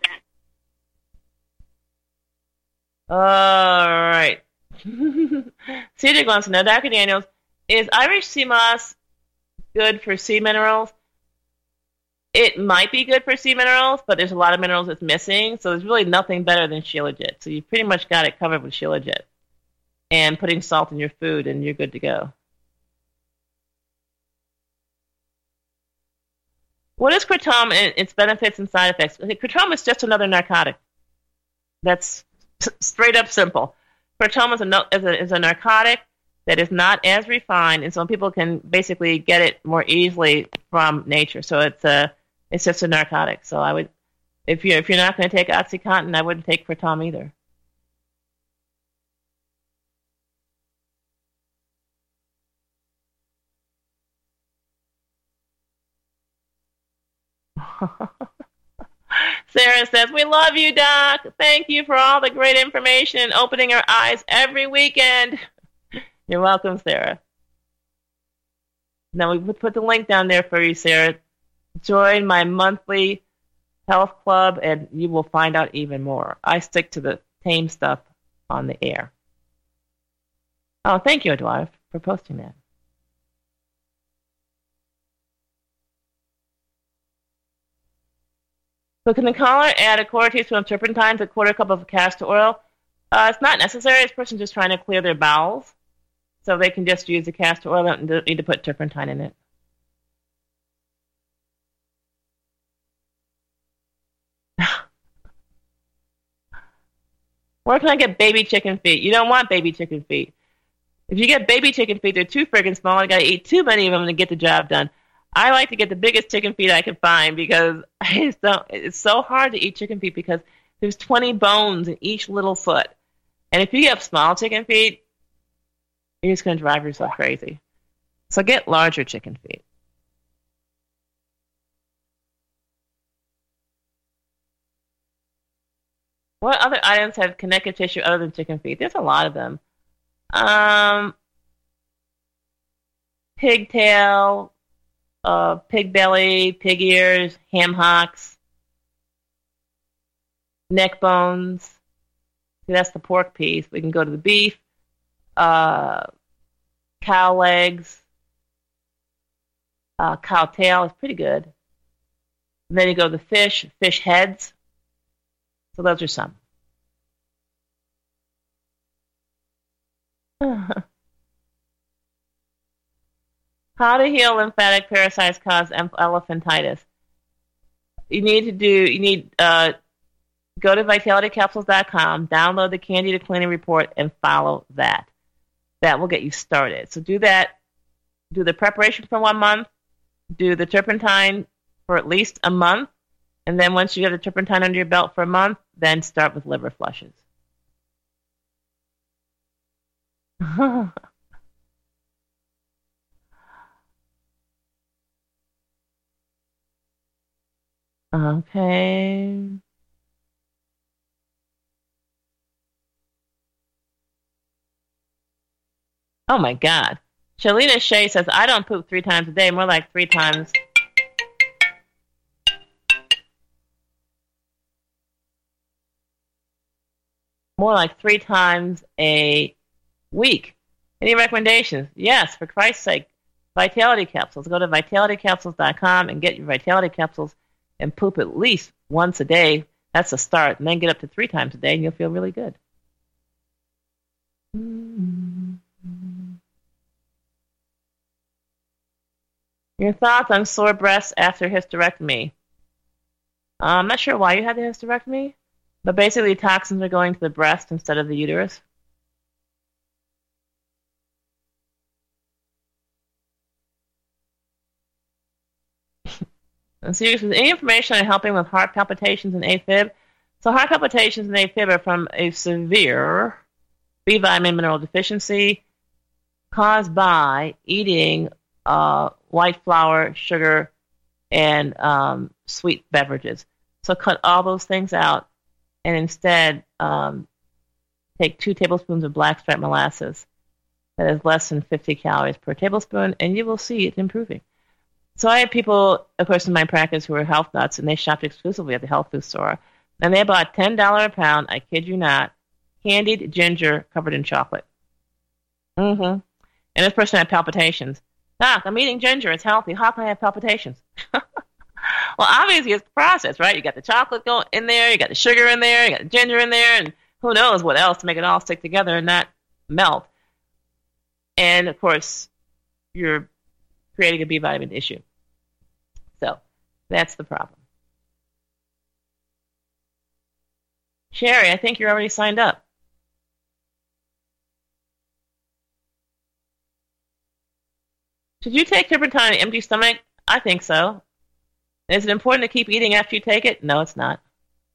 All right. Cedric wants to know, Doctor Daniels, is Irish sea moss good for sea minerals? It might be good for sea minerals, but there's a lot of minerals it's missing, so there's really nothing better than Shilajit. So you pretty much got it covered with Shilajit. And putting salt in your food, and you're good to go. What is kratom and its benefits and side effects? Kratom is just another narcotic. That's straight up simple. Kratom is a, no, is, a, is a narcotic that is not as refined, and some people can basically get it more easily from nature. So it's a it's just a narcotic. So I would, if you if you're not going to take OxyContin, I wouldn't take Kratom either. Sarah says, we love you, Doc. Thank you for all the great information and opening our eyes every weekend. You're welcome, Sarah. Now, we put the link down there for you, Sarah. Join my monthly health club, and you will find out even more. I stick to the tame stuff on the air. Oh, thank you, Edward, for posting that. So can the caller add a quarter teaspoon of turpentine to a quarter cup of castor oil? Uh, it's not necessary. This person's just trying to clear their bowels. So they can just use the castor oil and don't need to put turpentine in it. Where can I get baby chicken feet? You don't want baby chicken feet. If you get baby chicken feet, they're too friggin' small. You got to eat too many of them to get the job done. I like to get the biggest chicken feet I can find because I just don't, it's so hard to eat chicken feet because there's twenty bones in each little foot. And if you have small chicken feet, you're just going to drive yourself crazy. So get larger chicken feet. What other items have connective tissue other than chicken feet? There's a lot of them. Um, pigtail, uh, pig belly, pig ears, ham hocks, neck bones. See, that's the pork piece. We can go to the beef, uh, cow legs, uh, cow tail is pretty good. And then you go to the fish, fish heads. So those are some. How to heal lymphatic parasites cause elephantitis. You need to do, you need, uh, go to vitality capsules dot com, download the Candida Cleaning Report, and follow that. That will get you started. So do that. Do the preparation for one month. Do the turpentine for at least a month. And then once you have the turpentine under your belt for a month, then start with liver flushes. Okay. Oh my God. Shalina Shea says, I don't poop three times a day, more like three times. More like three times a week. Any recommendations? Yes, for Christ's sake. Vitality capsules. Go to vitality capsules dot com and get your Vitality capsules and poop at least once a day. That's a start. And then get up to three times a day and you'll feel really good. Your thoughts on sore breasts after hysterectomy? Uh, I'm not sure why you had the hysterectomy. But basically, toxins are going to the breast instead of the uterus. And so, any information on helping with heart palpitations and AFib? So, heart palpitations and AFib are from a severe B vitamin mineral deficiency caused by eating uh, white flour, sugar, and um, sweet beverages. So, cut all those things out. And instead, um, take two tablespoons of blackstrap molasses. That is less than fifty calories per tablespoon, and you will see it improving. So I have people, of course, in my practice who are health nuts, and they shopped exclusively at the health food store. And they bought ten dollars a pound, I kid you not, candied ginger covered in chocolate. Mm-hmm. And this person had palpitations. Doc, I'm eating ginger. It's healthy. How can I have palpitations? Well, obviously it's the process, right? You got the chocolate going in there, you got the sugar in there, you got the ginger in there, and who knows what else to make it all stick together and not melt. And, of course, you're creating a B vitamin issue. So that's the problem. Sherry, I think you're already signed up. Should you take turpentine on an empty stomach? I think so. Is it important to keep eating after you take it? No, it's not.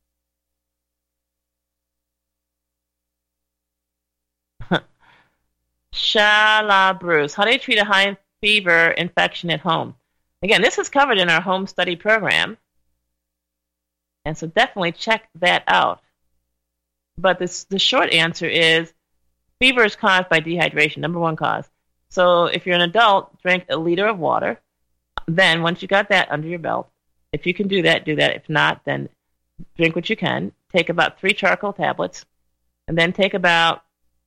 Shala Bruce. How do you treat a high fever infection at home? Again, this is covered in our home study program. And so definitely check that out. But this, the short answer is fever is caused by dehydration, number one cause. So if you're an adult, drink a liter of water. Then once you got that under your belt, if you can do that, do that. If not, then drink what you can. Take about three charcoal tablets, and then take about,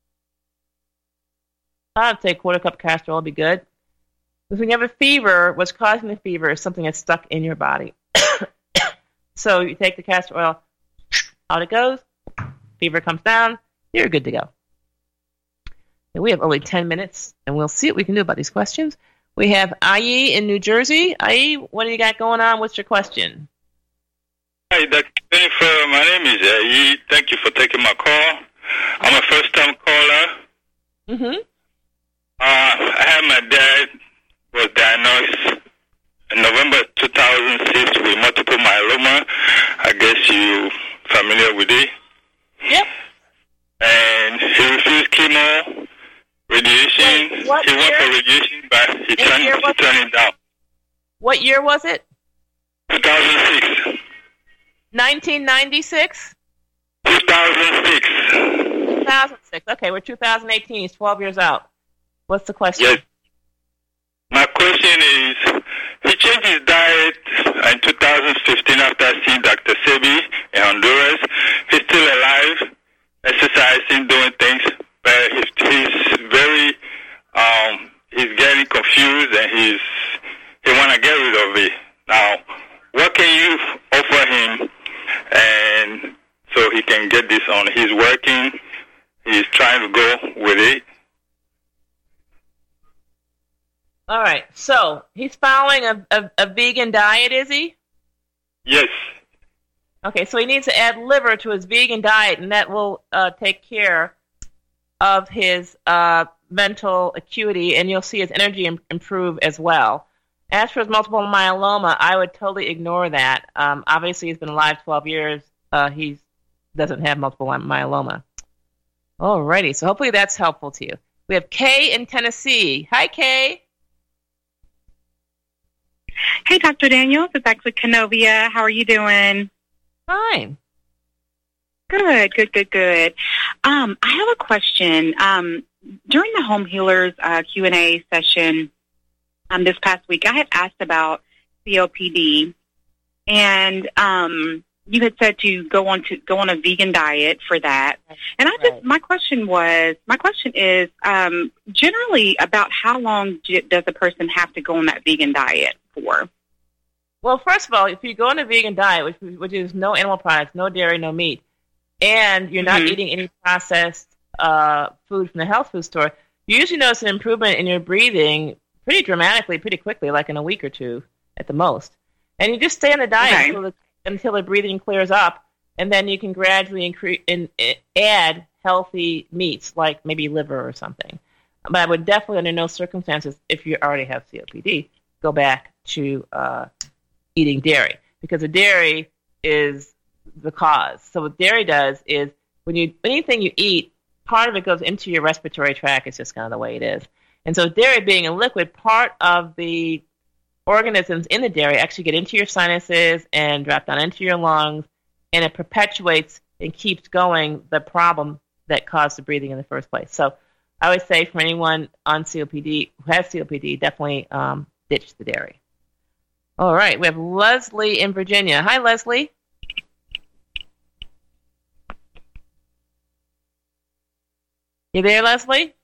I'd say a quarter cup castor oil would be good. Because when you have a fever, what's causing the fever is something that's stuck in your body. So you take the castor oil, out it goes, fever comes down, you're good to go. We have only ten minutes, and we'll see what we can do about these questions. We have Ayi in New Jersey. Ayi, what do you got going on? What's your question? Hi, Doctor Jennifer. My name is Ayi. Thank you for taking my call. I'm a first-time caller. Mm-hmm. Uh, I had my dad was diagnosed in November two thousand six with multiple myeloma. I guess you familiar with it? Yep. And he refused chemo, radiation. Wait, what he went year? for radiation, but he turned, he turned it down. What year was it? two thousand six. nineteen ninety-six? two thousand six. two thousand six. Okay, we're two thousand eighteen. He's twelve years out. What's the question? Yes. My question is, he changed his diet in two thousand fifteen after seeing Doctor Sebi in Honduras. He's still alive, exercising, doing things, but he's, he's very, um, he's getting confused and he's, he want to get rid of it. Now, what can you offer him and so he can get this on? He's working, he's trying to go with it. All right, so he's following a, a, a vegan diet, is he? Yes. Okay, so he needs to add liver to his vegan diet, and that will uh, take care of his uh, mental acuity, and you'll see his energy im- improve as well. As for his multiple myeloma, I would totally ignore that. Um, obviously, he's been alive twelve years. Uh, he doesn't have multiple myeloma. Alrighty, so hopefully that's helpful to you. We have Kay in Tennessee. Hi, Kay. Hey, Doctor Daniels. It's actually Kenovia. How are you doing? Fine. Good, good, good, good. Um, I have a question. Um, during the Home Healers uh, Q and A session um, this past week, I had asked about C O P D, and um, you had said to go on to go on a vegan diet for that. And I just, Right. my question was, my question is, um, generally, about how long do, does a person have to go on that vegan diet for? Well, first of all, if you go on a vegan diet, which, which is no animal products, no dairy, no meat, and you're not Mhm. eating any processed uh, food from the health food store, you usually notice an improvement in your breathing pretty dramatically, pretty quickly, like in a week or two at the most. And you just stay on the diet Okay. until, the, until the breathing clears up, and then you can gradually increase in, in, add healthy meats, like maybe liver or something. But I would definitely, under no circumstances, if you already have C O P D, go back to uh, eating dairy, because the dairy is the cause. So what dairy does is when you anything you eat, part of it goes into your respiratory tract. It's just kind of the way it is. And so dairy being a liquid, part of the organisms in the dairy actually get into your sinuses and drop down into your lungs, and it perpetuates and keeps going the problem that caused the breathing in the first place. So I would say for anyone on C O P D, who has C O P D, definitely um, ditch the dairy. All right, we have Leslie in Virginia. Hi, Leslie. You there, Leslie?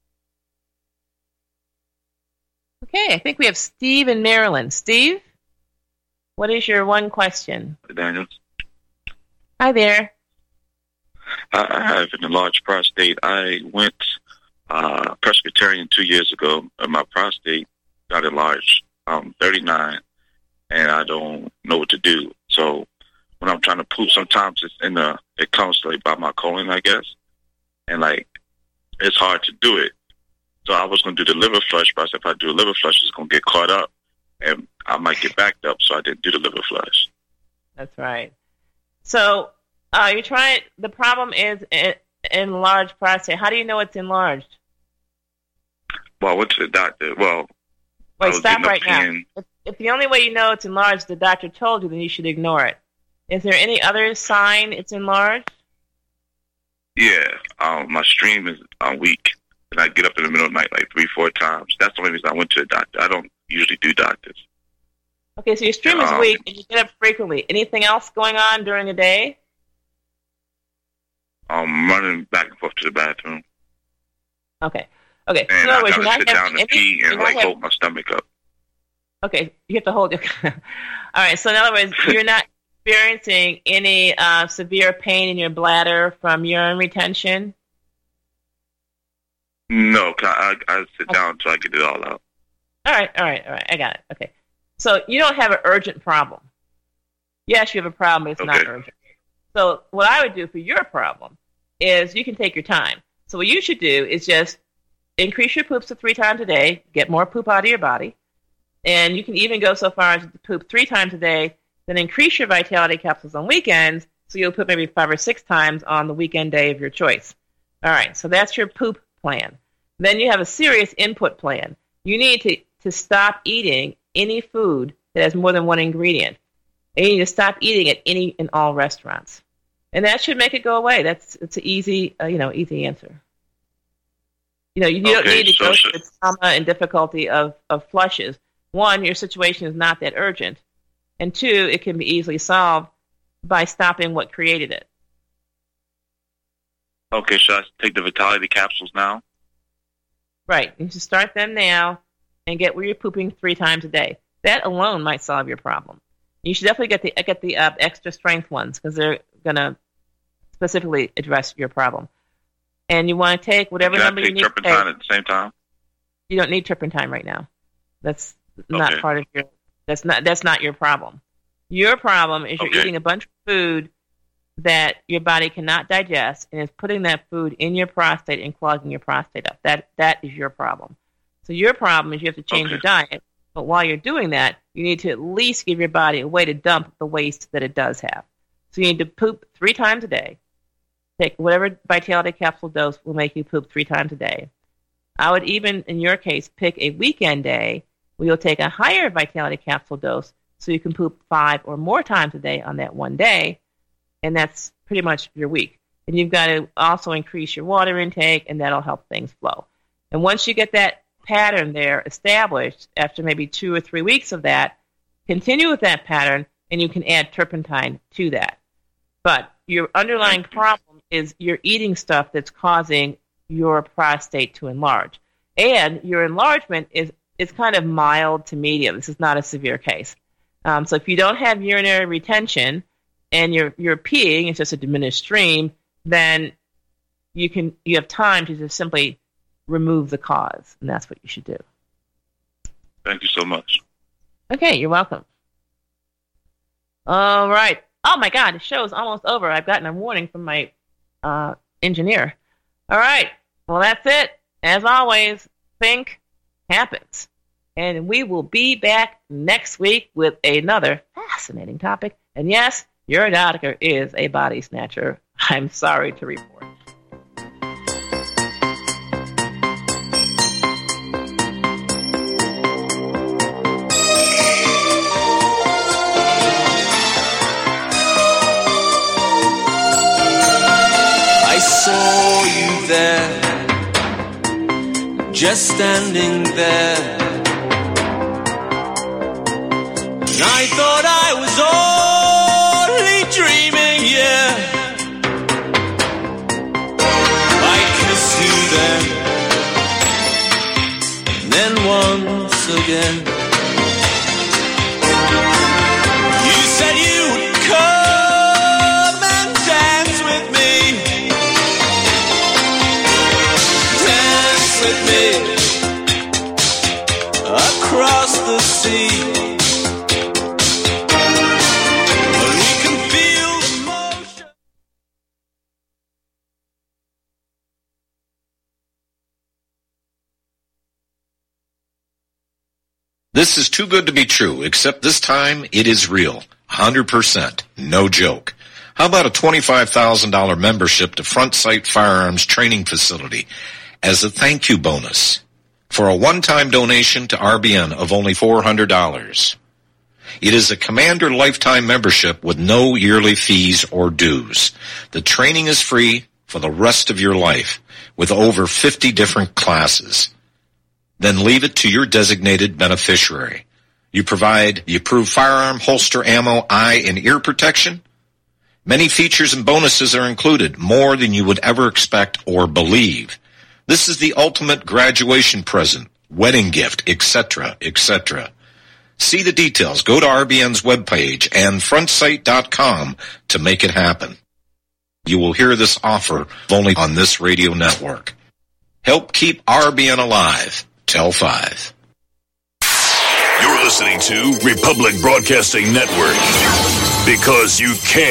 Okay, I think we have Steve in Maryland. Steve, what is your one question? Daniels. Hi there. I I have an enlarged prostate. I went uh, Presbyterian two years ago, and my prostate got enlarged. I'm thirty-nine, and I don't know what to do. So when I'm trying to poop, sometimes it's in the it comes like by my colon, I guess, and like it's hard to do it. So I was going to do the liver flush, but I said if I do a liver flush, it's going to get caught up, and I might get backed up. So I didn't do the liver flush. That's right. So uh, you're trying. The problem is en- enlarged prostate. How do you know it's enlarged? Well, I went to the doctor. Well, I Wait, was stop getting a right now. pain. If, if the only way you know it's enlarged, the doctor told you, then you should ignore it. Is there any other sign it's enlarged? Yeah, um, my stream is uh, weak, and I get up in the middle of the night like three, four times. That's the only reason I went to the doctor. I don't usually do doctors. Okay, so your stream is Um, weak and you get up frequently. Anything else going on during the day? I'm running back and forth to the bathroom, Okay. Okay. So and in I other words, gotta you're sit not down having and any, pee you're and not like having- hold my stomach up. Okay, you have to hold your. All right. So in other words, you're not experiencing any uh, severe pain in your bladder from urine retention. No, I, I, I sit down until I get it all out. All right, all right, all right. I got it. Okay. So you don't have an urgent problem. Yes, you have a problem, but it's Okay. not urgent. So what I would do for your problem is you can take your time. So what you should do is just increase your poops to three times a day, get more poop out of your body, and you can even go so far as to poop three times a day, then increase your Vitality capsules on weekends, so you'll poop maybe five or six times on the weekend day of your choice. All right, so that's your poop plan. Then you have a serious input plan. You need to, to stop eating any food that has more than one ingredient. And you need to stop eating at any and all restaurants. And that should make it go away. That's it's an easy, uh, you know, easy answer. You know, you, you don't Okay, need to so go should- through the trauma and difficulty of, of flushes. One, your situation is not that urgent. And two, it can be easily solved by stopping what created it. Okay, should I take the Vitality capsules now? Right. You should start them now and get where you're pooping three times a day. That alone might solve your problem. You should definitely get the get the uh, extra strength ones because they're going to specifically address your problem. And you want to take whatever Can I number you take need to take. turpentine at the same time? You don't need turpentine right now. That's not Okay. part of your. That's not that's not your problem. Your problem is you're Okay. eating a bunch of food that your body cannot digest, and is putting that food in your prostate and clogging your prostate up. That that is your problem. So your problem is you have to change Okay. your diet. But while you're doing that, you need to at least give your body a way to dump the waste that it does have. So you need to poop three times a day. Take whatever Vitality capsule dose will make you poop three times a day. I would even, in your case, pick a weekend day where you'll take a higher Vitality capsule dose so you can poop five or more times a day on that one day, and that's pretty much your week. And you've got to also increase your water intake, and that'll help things flow. And once you get that pattern there established, after maybe two or three weeks of that, continue with that pattern, and you can add turpentine to that. But your underlying problem is you're eating stuff that's causing your prostate to enlarge. And your enlargement is, is kind of mild to medium. This is not a severe case. Um, so if you don't have urinary retention and you're, you're peeing, it's just a diminished stream, then you can you have time to just simply remove the cause, and that's what you should do. Thank you so much. Okay, you're welcome. All right. Oh, my God, the show is almost over. I've gotten a warning from my uh, engineer. All right. Well, that's it. As always, think happens. And we will be back next week with another fascinating topic. And yes, your doctor is a body snatcher. I'm sorry to report. I saw you there, just standing there. And I thought I was only dreaming, yeah. I kissed you then, and then once again. You said you would come and dance with me. Dance with me across the sea. Where we can feel the motion. This is too good to be true, except this time it is real. one hundred percent. No joke. How about a twenty-five thousand dollars membership to Front Sight Firearms Training Facility as a thank you bonus for a one-time donation to R B N of only four hundred dollars? It is a Commander lifetime membership with no yearly fees or dues. The training is free for the rest of your life with over fifty different classes. Then leave it to your designated beneficiary. You provide the approved firearm, holster, ammo, eye, and ear protection. Many features and bonuses are included, more than you would ever expect or believe. This is the ultimate graduation present, wedding gift, et cetera, et cetera. See the details. Go to R B N's webpage and front sight dot com to make it happen. You will hear this offer only on this radio network. Help keep R B N alive. Tell five. You're listening to Republic Broadcasting Network, because you can.